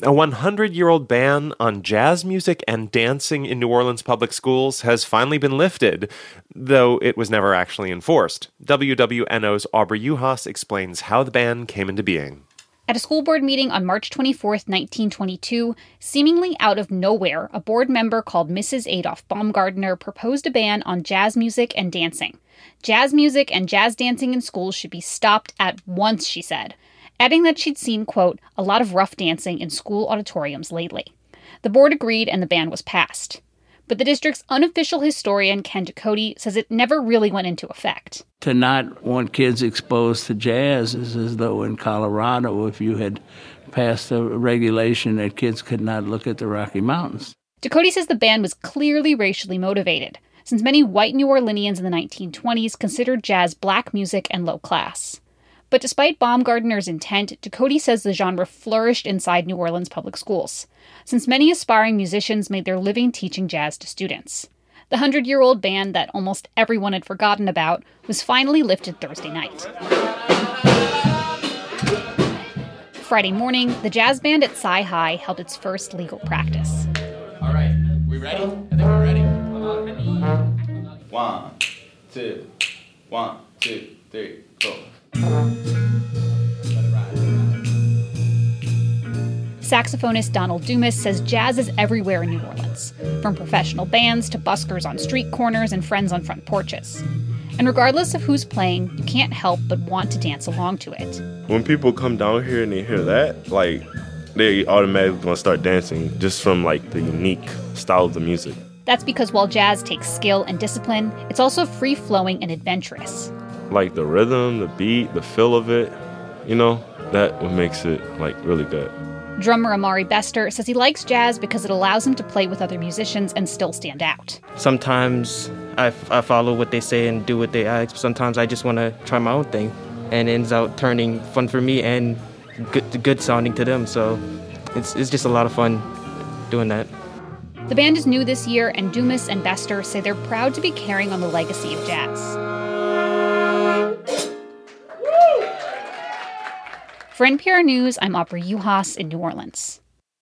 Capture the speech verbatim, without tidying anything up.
A one hundred year old ban on jazz music and dancing in New Orleans public schools has finally been lifted, though it was never actually enforced. W W N O's Aubrey Uhas explains how the ban came into being. At a school board meeting on March twenty-fourth, nineteen twenty-two, seemingly out of nowhere, a board member called Missus Adolph Baumgardner proposed a ban on jazz music and dancing. Jazz music and jazz dancing in schools should be stopped at once, she said, adding that she'd seen, quote, a lot of rough dancing in school auditoriums lately. The board agreed and the ban was passed. But the district's unofficial historian, Ken Ducote, says it never really went into effect. To not want kids exposed to jazz is as though in Colorado, if you had passed a regulation that kids could not look at the Rocky Mountains. Ducote says the ban was clearly racially motivated, since many white New Orleanians in the nineteen twenties considered jazz black music and low class. But despite Baumgardner's intent, Ducote says the genre flourished inside New Orleans public schools, since many aspiring musicians made their living teaching jazz to students. The hundred-year-old ban that almost everyone had forgotten about was finally lifted Thursday night. Friday morning, the jazz band at Sci High held its first legal practice. All right, we ready? I think we're ready. One, two, one, two, three, four. Saxophonist Donald Dumas says jazz is everywhere in New Orleans, from professional bands to buskers on street corners and friends on front porches. And regardless of who's playing, you can't help but want to dance along to it. When people come down here and they hear that, like, they automatically want to start dancing just from, like, the unique style of the music. That's because while jazz takes skill and discipline, it's also free-flowing and adventurous. Like the rhythm, the beat, the feel of it, you know, that what makes it, like, really good. Drummer Amari Bester says he likes jazz because it allows him to play with other musicians and still stand out. Sometimes I, f- I follow what they say and do what they ask. Sometimes I just want to try my own thing, and it ends out turning fun for me and good, good sounding to them. So it's it's just a lot of fun doing that. The band is new this year, and Dumas and Bester say they're proud to be carrying on the legacy of jazz. For N P R News, I'm Aubrey Uhas in New Orleans.